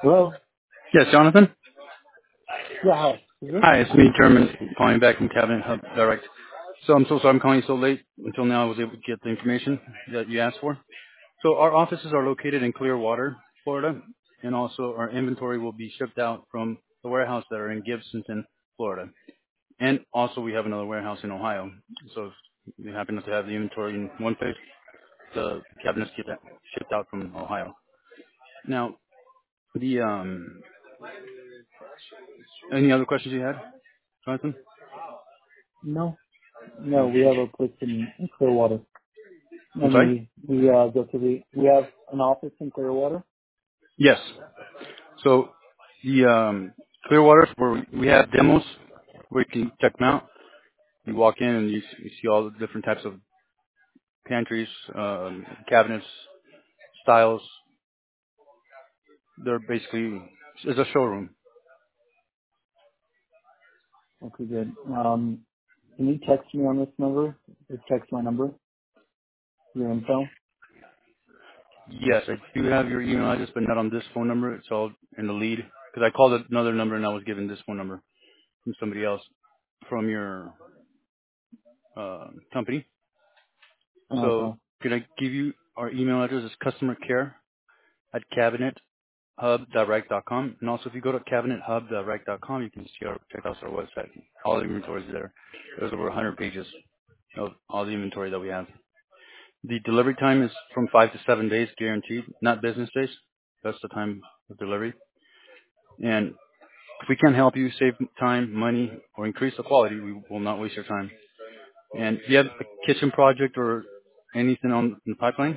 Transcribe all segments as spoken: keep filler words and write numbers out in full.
Hello? Yes, Jonathan. Yeah, hi. Is this? Hi, it's me, German, calling back from Cabinet Hub Direct. So I'm so sorry I'm calling you so late. Until now, I was able to get the information that you asked for. So our offices are located in Clearwater, Florida, and also our inventory will be shipped out from the warehouse that are in Gibsonton, Florida. And also we have another warehouse in Ohio. So if you happen to have the inventory in one place, the cabinets get that shipped out from Ohio. Now, the um, any other questions you had, Jonathan? No. No, we Okay. have a place in, in Clearwater. I'm And sorry? we, we, uh, go to the, we have an office in Clearwater. Yes. So the um, Clearwater, where we have demos where you can check them out. You walk in and you, you see all the different types of pantries, um, cabinets, styles. They're basically it's a showroom. Okay, good. Um, can you text me on this number? Just text my number, your info. Yes, I do have your email address, but not on this phone number. It's all in the lead because I called another number and I was given this phone number from somebody else from your uh, company. So Okay. can I give you our email address? It's customer care at cabinet hub direct dot com. And also, if you go to cabinet hub direct dot com, you can see our, check out our website. All the inventory is there. There's over one hundred pages of all the inventory that we have. The delivery time is from five to seven days, guaranteed, not business days. That's the time of delivery. And if we can help you save time, money, or increase the quality, we will not waste your time. And if you have a kitchen project or anything on the pipeline?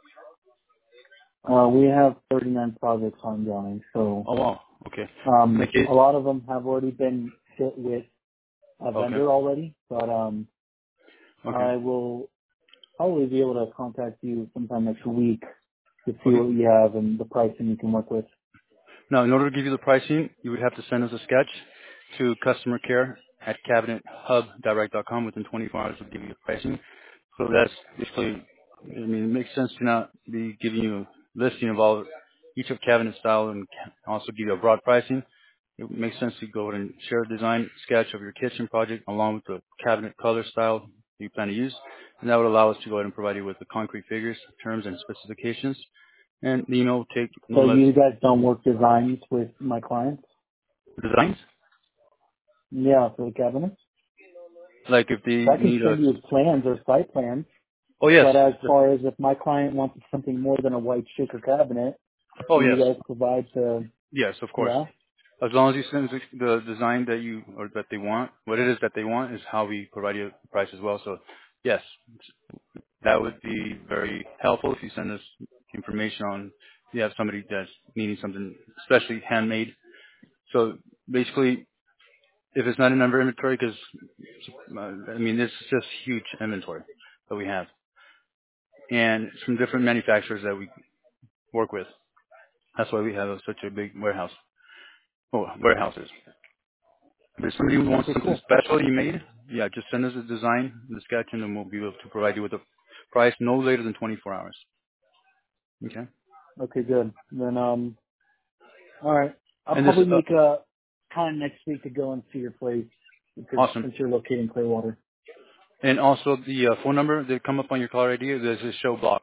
Uh, we have thirty-nine projects ongoing, so, Oh, wow. Okay. In um, that case, a lot of them have already been fit with a okay. vendor already, but, um, Okay. I will probably be able to contact you sometime next week to see Okay. what you have and the pricing you can work with. Now, in order to give you the pricing, you would have to send us a sketch to customer care at cabinet hub direct dot com. Within twenty-four hours, we'll give you the pricing. So that's basically, I mean, it makes sense to not be giving you a listing of all each of cabinet style and also give you a broad pricing. It makes sense to go ahead and share a design sketch of your kitchen project along with the cabinet color style you plan to use. And that would allow us to go ahead and provide you with the concrete figures, terms, and specifications. And the email will take no So less you guys don't work designs with my clients? designs. Yeah, for the cabinets. Like if they So I can need a, send you plans or site plans, oh yes, but as far as if my client wants something more than a white shaker cabinet, oh do you yes, guys provide to, yes, of course. yeah? As long as you send the the design that you or that they want, what it is that they want is how we provide you the price as well. So yes, that would be very helpful if you send us information on if you have somebody that's needing something especially handmade. So basically, if it's not in our inventory, because uh, I mean this is just huge inventory that we have, and it's from different manufacturers that we work with. That's why we have such a big warehouse. Oh, warehouses. If somebody who wants Okay, something cool. special you made, yeah, just send us a design, the sketch, and then we'll be able to provide you with a price no later than twenty-four hours. Okay. Okay, good. Then, um, alright. I'll And this, probably uh, make a time next week to go and see your place because awesome. since you're located in Clearwater. And also the uh, phone number that come up on your caller I D, there's a show block.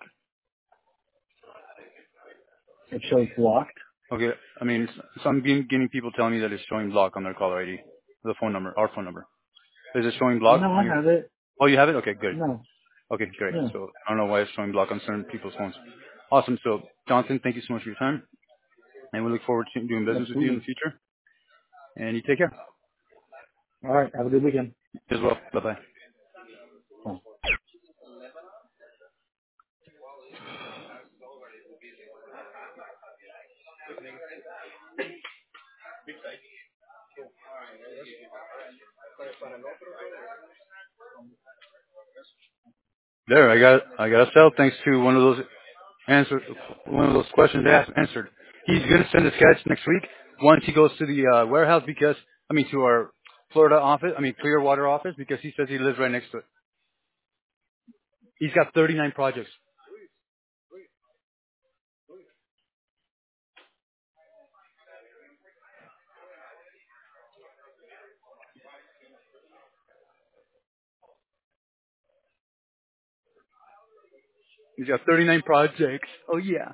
It shows blocked. Okay. I mean, so I'm getting, getting people telling me that it's showing block on their caller I D, the phone number, our phone number. Is it showing Oh block no, I on your? have it. Oh, you have it. Okay, good. No. Okay, great. Yeah. So I don't know why it's showing block on certain people's phones. Awesome. So Jonathan, thank you so much for your time. And we look forward to doing business with you in the Absolutely. future. And you take care Alright, have a good weekend. as well. Bye-bye. Bye. There, I got I got a sell thanks to one of those answer one of those questions asked answered. He's gonna send a sketch next week once he goes to the uh, warehouse because I mean to our Florida office, I mean Clearwater office because he says he lives right next to it. He's got thirty-nine projects. He's got thirty-nine projects. Oh yeah.